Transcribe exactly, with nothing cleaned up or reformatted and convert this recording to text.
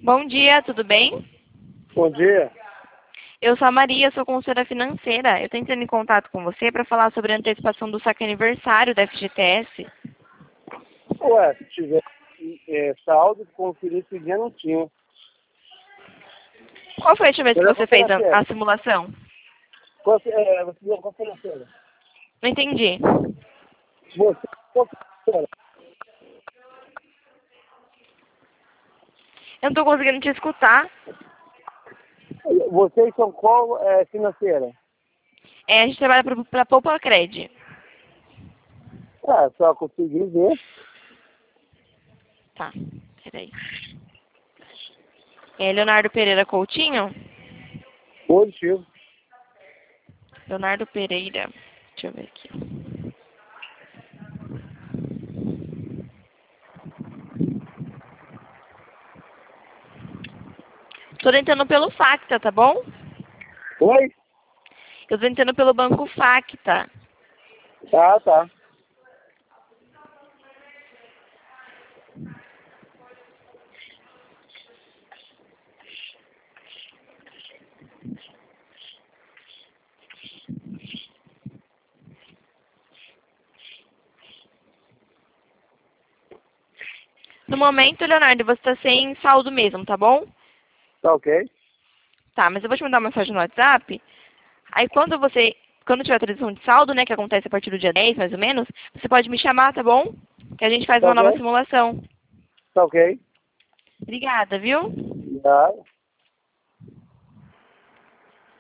Bom dia, tudo bem? Bom dia. Eu sou a Maria, sou consultora financeira. Eu estou entrando em contato com você para falar sobre a antecipação do saque aniversário da F G T S. Ué, se tiver é, saldo, conferir esse dia não tinha. Qual foi a última vez que Melhor você fez financeira. a, a simulação? Qual, é, você não, qual financeira? Não entendi. Você, qual financeira? Eu não estou conseguindo te escutar. Vocês são qual é, financeira? É, a gente trabalha para a Poupa Cred. Ah, só consegui ver. Tá, peraí. É Leonardo Pereira Coutinho? Positivo. Leonardo Pereira. Deixa eu ver aqui. Estou tentando pelo Facta, tá bom? Oi? Eu estou tentando pelo Banco Facta. Tá, tá. No momento, Leonardo, você está sem saldo mesmo, tá bom? Tá ok? Tá, mas eu vou te mandar uma mensagem no WhatsApp. Aí quando você, quando tiver a atualização de saldo, né, que acontece a partir do dia dez, mais ou menos, você pode me chamar, tá bom? Que a gente faz Tá uma nova ok? simulação. Tá ok? Obrigada, viu? Tá.